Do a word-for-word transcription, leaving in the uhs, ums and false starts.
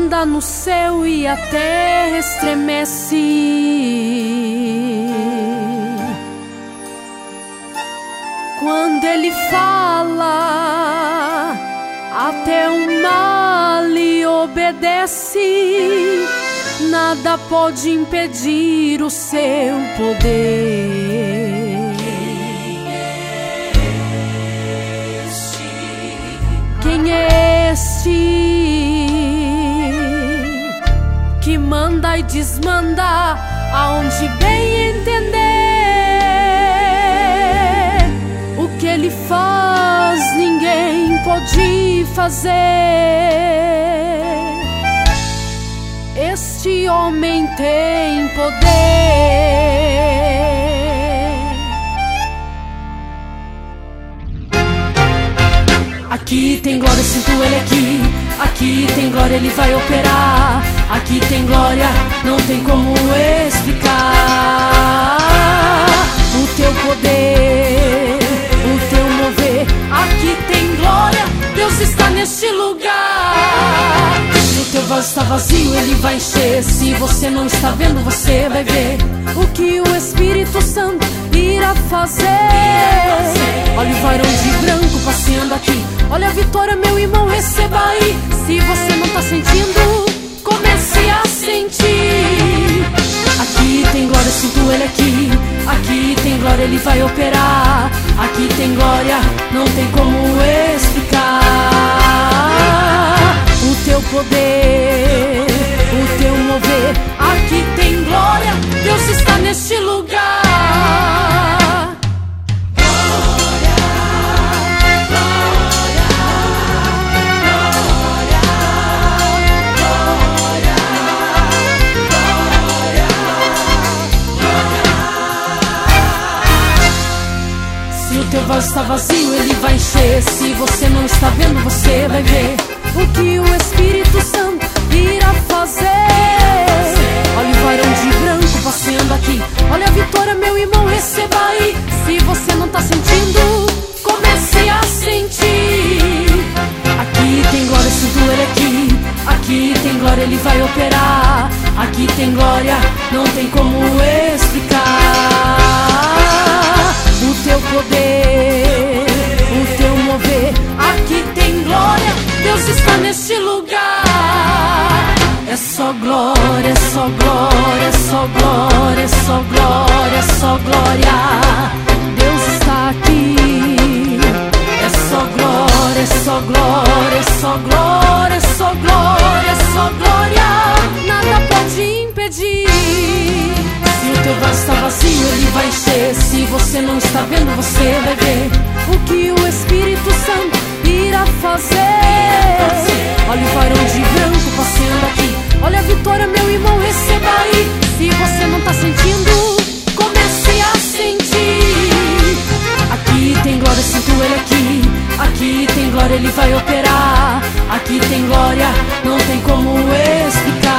anda no céu e a terra estremece. Quando ele fala, até o mar lhe obedece. Nada pode impedir o seu poder. Quem é este que manda e desmanda aonde bem entender? O que ele faz ninguém pode fazer. Este homem tem poder. Aqui tem glória, sinto ele aqui. Aqui tem glória, ele vai operar. Aqui tem glória, não tem como explicar. O teu poder, o teu mover. Aqui tem glória, Deus está neste lugar. Se o teu vaso está vazio, ele vai encher. Se você não está vendo, você vai ver o que o Espírito Santo irá fazer. Olha o varão de branco passeando aqui. Olha a vitória, meu irmão, receba aí. Se você não está sentindo, comece a sentir. Aqui tem glória, sinto ele aqui. Aqui tem glória, ele vai operar. Aqui tem glória, não tem como explicar. O teu poder, o teu mover. Aqui tem glória, Deus está neste lugar. Se o teu vaso está vazio, ele vai encher. Se você não está vendo, você vai ver o que o Espírito Santo irá fazer. Olha o varão de branco passeando aqui. Olha a vitória, meu irmão, receba aí. Se você não está sentindo, comece a sentir. Aqui tem glória, sinto ele aqui. Aqui tem glória, ele vai operar. Aqui tem glória, não tem como explicar. O teu poder, o teu mover. Aqui tem glória, Deus está neste lugar. É só glória, é só glória, é só glória, é só glória, é só glória. Deus está aqui. É só glória, é só glória, é só glória, é só glória, é só glória. Nada pode impedir. Se o teu vaso está vazio, ele vai encher. Se você não está vendo, você vai ver o que o Espírito Santo irá fazer. Olha o varão de branco passeando aqui. Olha a vitória, meu irmão, receba aí. Se você não está sentindo, comece a sentir. Aqui tem glória, sinto ele aqui. Aqui tem glória, ele vai operar. Aqui tem glória, não tem como explicar.